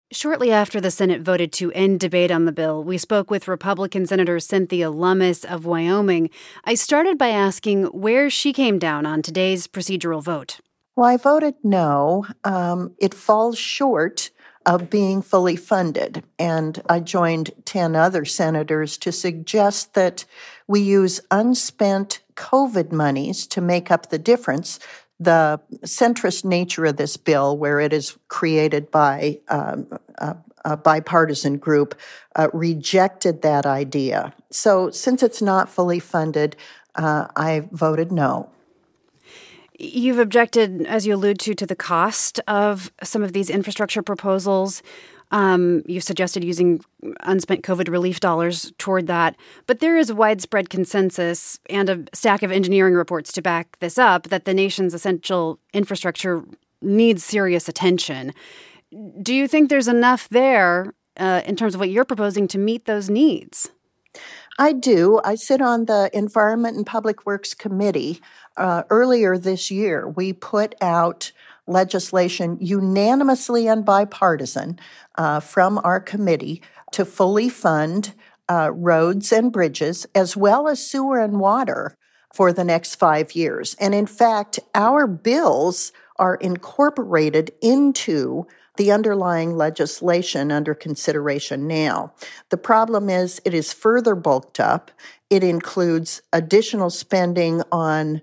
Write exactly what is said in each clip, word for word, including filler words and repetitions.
Shortly after the Senate voted to end debate on the bill, we spoke with Republican Senator Cynthia Lummis of Wyoming. I started by asking where she came down on today's procedural vote. Well, I voted no. Um, it falls short of being fully funded, and I joined ten other senators to suggest that we use unspent COVID monies to make up the difference. The centrist nature of this bill, where it is created by um, a, a bipartisan group, uh, rejected that idea. So since it's not fully funded, uh, I voted no. You've objected, as you allude to, to the cost of some of these infrastructure proposals. Um, you suggested using unspent COVID relief dollars toward that. But there is widespread consensus and a stack of engineering reports to back this up that the nation's essential infrastructure needs serious attention. Do you think there's enough there uh, in terms of what you're proposing to meet those needs? I do. I sit on the Environment and Public Works Committee. Uh, earlier this year, we put out legislation unanimously and bipartisan uh, from our committee to fully fund uh, roads and bridges, as well as sewer and water for the next five years. And in fact, our bills are incorporated into the underlying legislation under consideration now. The problem is it is further bulked up. It includes additional spending on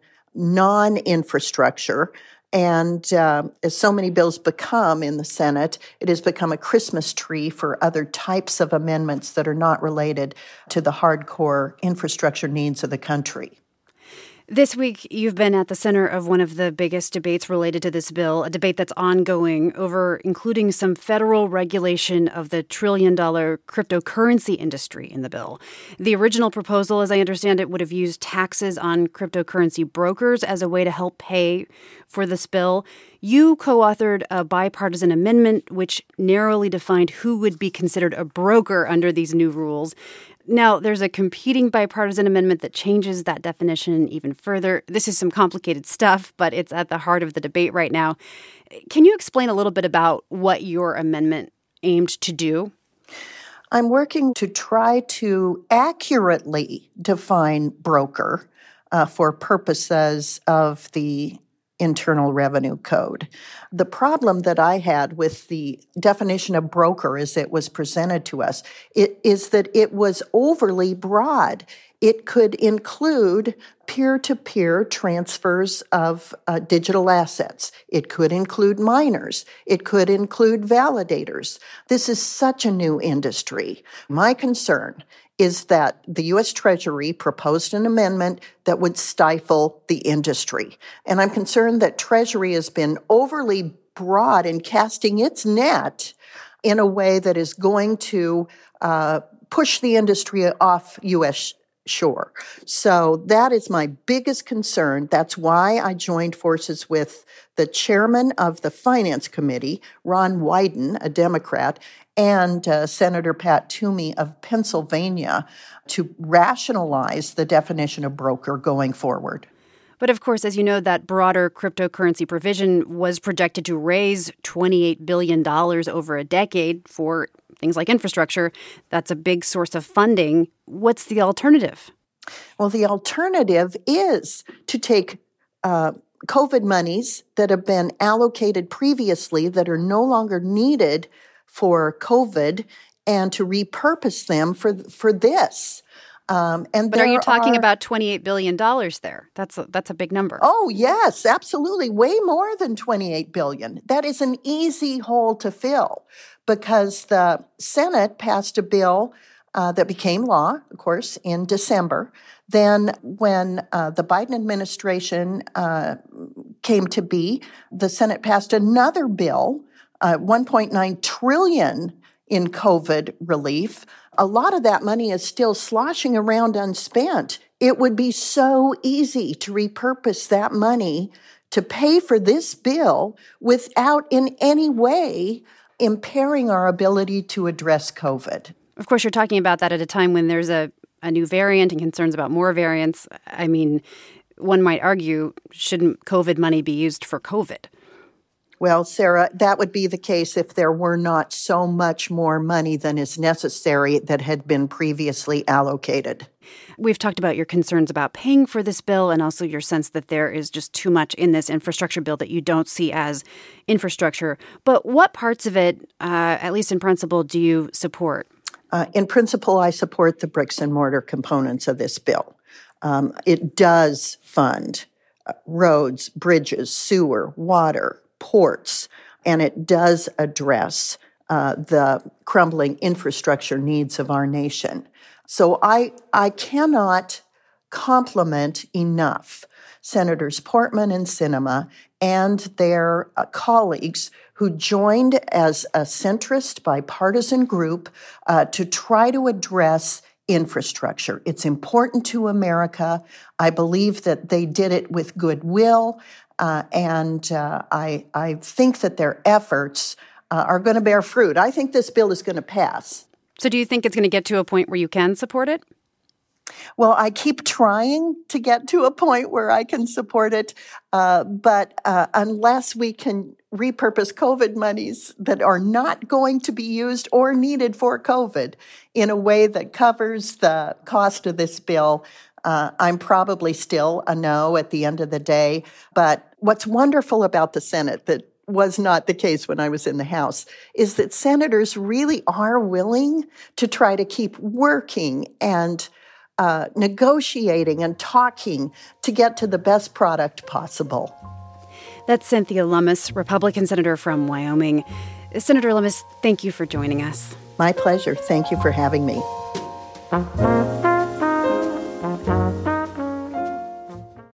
non-infrastructure. And uh, as so many bills become in the Senate, it has become a Christmas tree for other types of amendments that are not related to the hardcore infrastructure needs of the country. This week, you've been at the center of one of the biggest debates related to this bill, a debate that's ongoing over including some federal regulation of the trillion-dollar cryptocurrency industry in the bill. The original proposal, as I understand it, would have used taxes on cryptocurrency brokers as a way to help pay for this bill. You co-authored a bipartisan amendment which narrowly defined who would be considered a broker under these new rules. Now, there's a competing bipartisan amendment that changes that definition even further. This is some complicated stuff, but it's at the heart of the debate right now. Can you explain a little bit about what your amendment aimed to do? I'm working to try to accurately define broker uh, for purposes of the Internal Revenue Code. The problem that I had with the definition of broker as it was presented to us it, is that it was overly broad. It could include peer-to-peer transfers of uh, digital assets. It could include miners. It could include validators. This is such a new industry. My concern is that the U S Treasury proposed an amendment that would stifle the industry. And I'm concerned that Treasury has been overly broad in casting its net in a way that is going to uh, push the industry off U S shore. So that is my biggest concern. That's why I joined forces with the chairman of the Finance Committee, Ron Wyden, a Democrat, and uh, Senator Pat Toomey of Pennsylvania to rationalize the definition of broker going forward. But of course, as you know, that broader cryptocurrency provision was projected to raise twenty-eight billion dollars over a decade for things like infrastructure. That's a big source of funding. What's the alternative? Well, the alternative is to take uh, COVID monies that have been allocated previously that are no longer needed for COVID and to repurpose them for for this. Um, and but are you talking are, about twenty-eight billion dollars there? That's a, that's a big number. Oh, yes, absolutely. Way more than twenty-eight billion dollars. That is an easy hole to fill because the Senate passed a bill uh, that became law, of course, in December. Then when uh, the Biden administration uh, came to be, the Senate passed another bill, uh, one point nine trillion dollars in COVID relief. A lot of that money is still sloshing around unspent. It would be so easy to repurpose that money to pay for this bill without in any way impairing our ability to address COVID. Of course, you're talking about that at a time when there's a, a new variant and concerns about more variants. I mean, one might argue, shouldn't COVID money be used for COVID? Well, Sarah, that would be the case if there were not so much more money than is necessary that had been previously allocated. We've talked about your concerns about paying for this bill and also your sense that there is just too much in this infrastructure bill that you don't see as infrastructure. But what parts of it, uh, at least in principle, do you support? Uh, in principle, I support the bricks and mortar components of this bill. Um, it does fund uh, roads, bridges, sewer, water, ports, and it does address uh, the crumbling infrastructure needs of our nation. So I I cannot compliment enough Senators Portman and Sinema and their uh, colleagues who joined as a centrist bipartisan group uh, to try to address infrastructure. It's important to America. I believe that they did it with goodwill, uh, and uh, I, I think that their efforts uh, are going to bear fruit. I think this bill is going to pass. So do you think it's going to get to a point where you can support it? Well, I keep trying to get to a point where I can support it, uh, but uh, unless we can repurpose COVID monies that are not going to be used or needed for COVID in a way that covers the cost of this bill, uh, I'm probably still a no at the end of the day. But what's wonderful about the Senate that was not the case when I was in the House, is that senators really are willing to try to keep working and uh, negotiating and talking to get to the best product possible. That's Cynthia Lummis, Republican Senator from Wyoming. Senator Lummis, thank you for joining us. My pleasure. Thank you for having me.